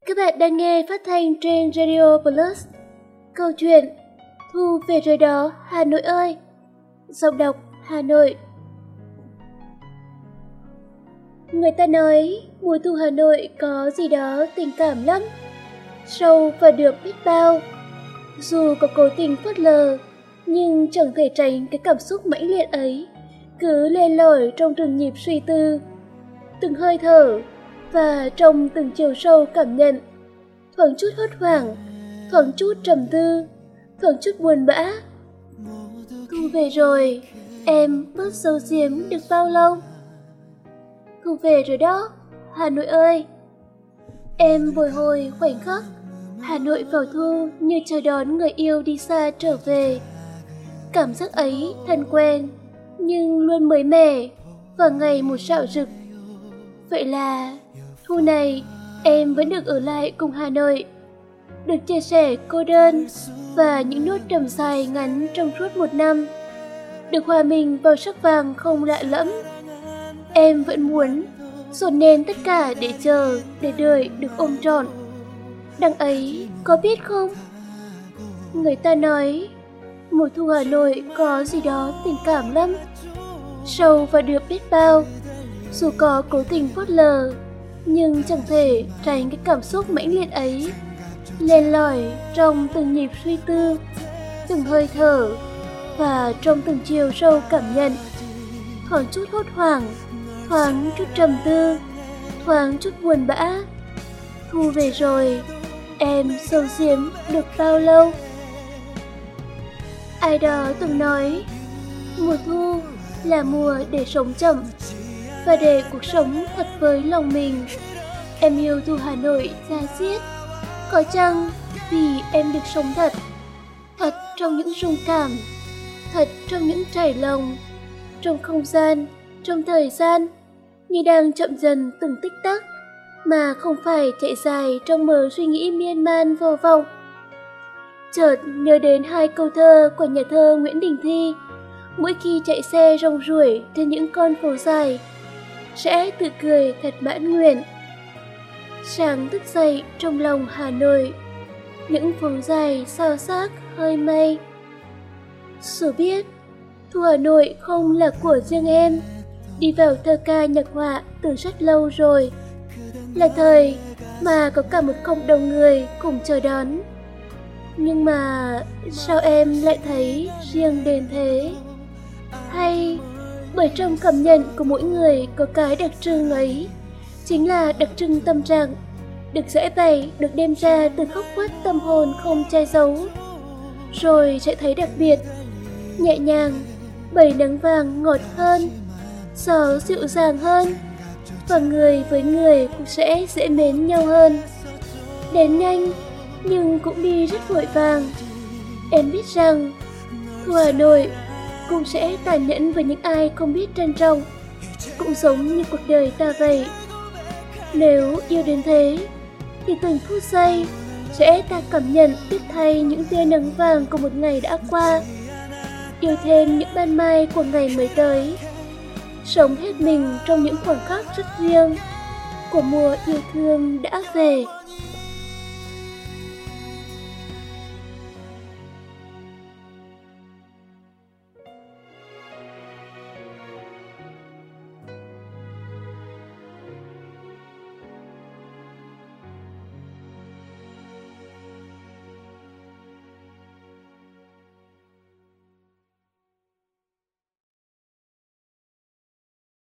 Các bạn đang nghe phát thanh trên Radio Plus. Câu chuyện Thu về rồi đó Hà Nội ơi. Giọng đọc Hà Nội. Người ta nói mùa thu Hà Nội có gì đó tình cảm lắm, sâu và được biết bao. Dù có cố tình phớt lờ, nhưng chẳng thể tránh cái cảm xúc mãnh liệt ấy cứ len lỏi trong từng nhịp suy tư, từng hơi thở và trong từng chiều sâu cảm nhận. Thoáng chút hốt hoảng, thoáng chút trầm tư, thoáng chút buồn bã. Thu về rồi, em bớt giấu giếm được bao lâu? Thu về rồi đó, Hà Nội ơi. Em bồi hồi khoảnh khắc Hà Nội vào thu như chờ đón người yêu đi xa trở về. Cảm giác ấy thân quen, nhưng luôn mới mẻ và ngày một rạo rực. Vậy là thu này em vẫn được ở lại cùng Hà Nội, được chia sẻ cô đơn và những nốt trầm dài ngắn trong suốt một năm, được hòa mình vào sắc vàng không lạ lẫm. Em vẫn muốn dồn nén tất cả để chờ, để đợi được ôm trọn. Đằng ấy có biết không? Người ta nói mùa thu Hà Nội có gì đó tình cảm lắm, sâu và được biết bao. Dù có cố tình phớt lờ, nhưng chẳng thể tránh cái cảm xúc mãnh liệt ấy len lỏi trong từng nhịp suy tư, từng hơi thở và trong từng chiều sâu cảm nhận. Thoáng chút hốt hoảng, thoáng chút trầm tư, thoáng chút buồn bã. Thu về rồi, em giấu giếm được bao lâu? Ai đó từng nói mùa thu là mùa để sống chậm và để cuộc sống thật với lòng mình. Em yêu thu Hà Nội da diết, có chăng vì em được sống thật, thật trong những rung cảm, thật trong những trải lòng, trong không gian, trong thời gian, như đang chậm dần từng tích tắc, mà không phải chạy dài trong mớ suy nghĩ miên man vô vọng. Chợt nhớ đến hai câu thơ của nhà thơ Nguyễn Đình Thi: mỗi khi chạy xe rong ruổi trên những con phố dài, sẽ tự cười thật mãn nguyện. Sáng thức dậy trong lòng Hà Nội, những phố dài xao xác hơi mây. Dù biết thu Hà Nội không là của riêng em, đi vào thơ ca nhạc họa từ rất lâu rồi, là thời mà có cả một cộng đồng người cùng chờ đón. Nhưng mà sao em lại thấy riêng đến thế? Hay bởi trong cảm nhận của mỗi người có cái đặc trưng ấy, chính là đặc trưng tâm trạng, được giãi bày, được đem ra từ góc khuất tâm hồn không che giấu, rồi sẽ thấy đặc biệt, nhẹ nhàng, bởi nắng vàng ngọt hơn, gió dịu dàng hơn, và người với người cũng sẽ dễ mến nhau hơn. Đến nhanh nhưng cũng đi rất vội vàng. Em biết rằng thu Hà Nội cũng sẽ tàn nhẫn với những ai không biết trân trọng, cũng giống như cuộc đời ta vậy. Nếu yêu đến thế thì từng phút giây sẽ ta cảm nhận tiếc thay những tia nắng vàng của một ngày đã qua, yêu thêm những ban mai của ngày mới tới, sống hết mình trong những khoảnh khắc rất riêng của mùa yêu thương đã về.